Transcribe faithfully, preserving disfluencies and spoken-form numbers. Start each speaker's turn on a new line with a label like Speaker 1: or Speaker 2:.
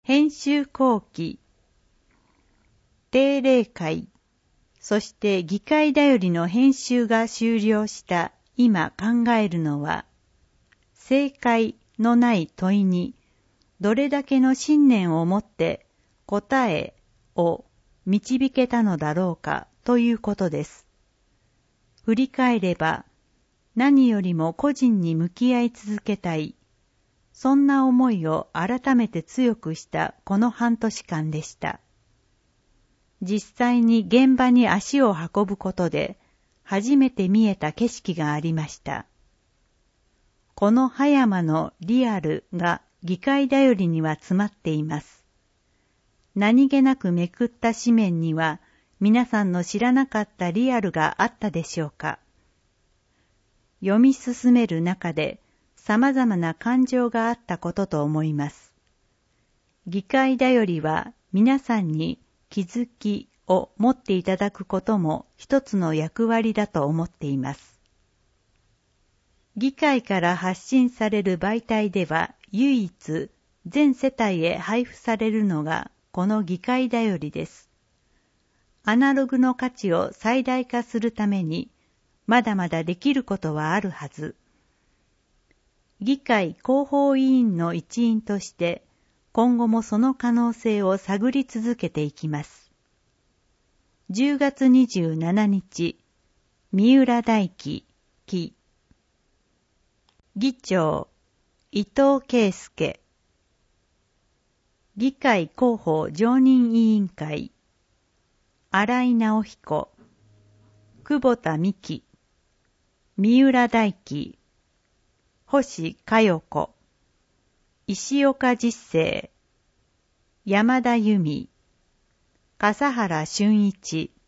Speaker 1: 編集後期、定例会、そして議会だよりの編集が終了した今考えるのは、正解のない問いにどれだけの信念を持って答えを導けたのだろうかということです。振り返れば、何よりも個人に向き合い続けたい、そんな思いを改めて強くしたこの半年間でした。実際に現場に足を運ぶことで初めて見えた景色がありました。この葉山のリアルが議会だよりには詰まっています。何気なくめくった紙面には皆さんの知らなかったリアルがあったでしょうか。読み進める中で様々な感情があったことと思います。議会だよりは皆さんに気づきを持っていただくことも一つの役割だと思っています。議会から発信される媒体では唯一全世帯へ配布されるのがこの議会だよりです。アナログの価値を最大化するためにまだまだできることはあるはず。議会広報委員の一員として今後もその可能性を探り続けていきます。じゅうがつにじゅうしちにち、三浦大輝、記。議長、伊藤圭介。議会広報常任委員会、新井直彦、久保田美希、三浦大輝、星佳代子、石岡実生、山田由美、笠原俊一、